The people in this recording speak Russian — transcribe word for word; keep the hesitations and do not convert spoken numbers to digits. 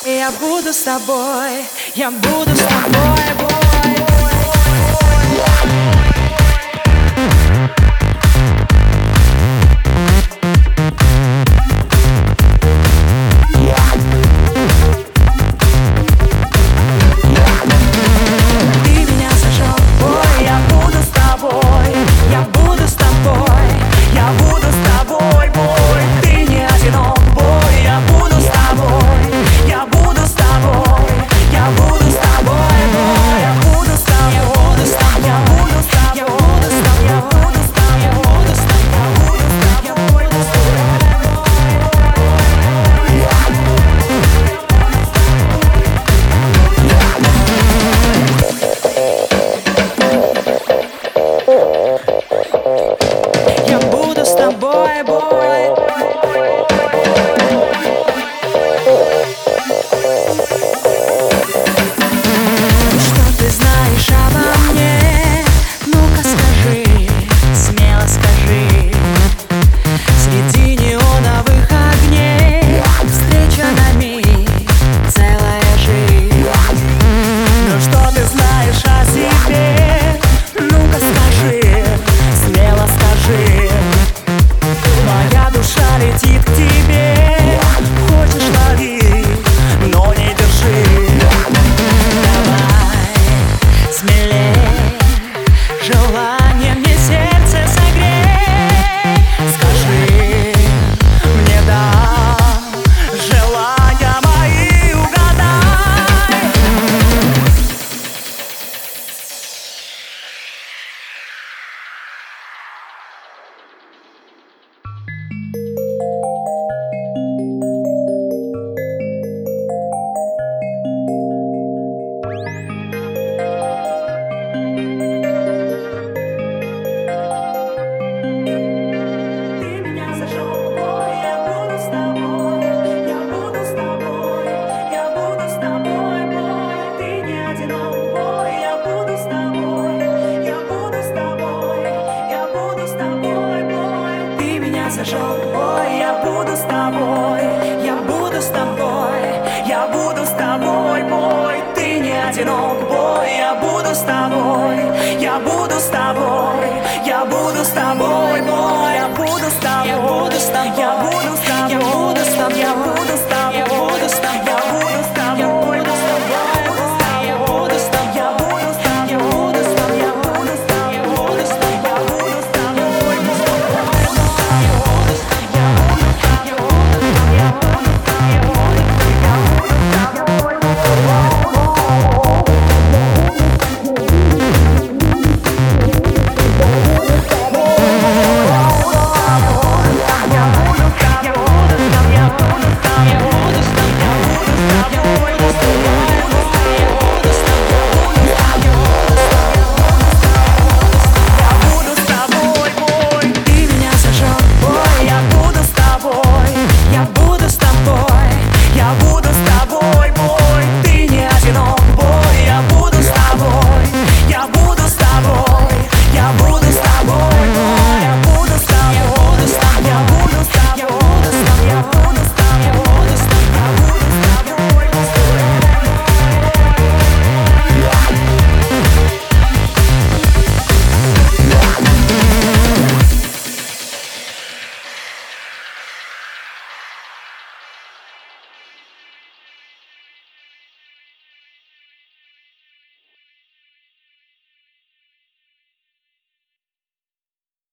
Я буду с тобой, я буду с тобой, бой. Я буду с тобой, бой. Что ты знаешь обо мне? Ну-ка скажи, смело скажи. Среди неоновых огней встреча на миг, целая жизнь. Но что ты знаешь о себе? Ну-ка скажи, смело скажи. Моя душа летит к тебе, хочешь лови, но не держи. Давай смелей, желание мне сердце согрей. Скажи мне да, желания мои угадай. Зажег бой, я буду с тобой, я буду с тобой, я буду с тобой, бой. Ты не одинок, бой, я буду с тобой, я буду с тобой, я буду с тобой, бой.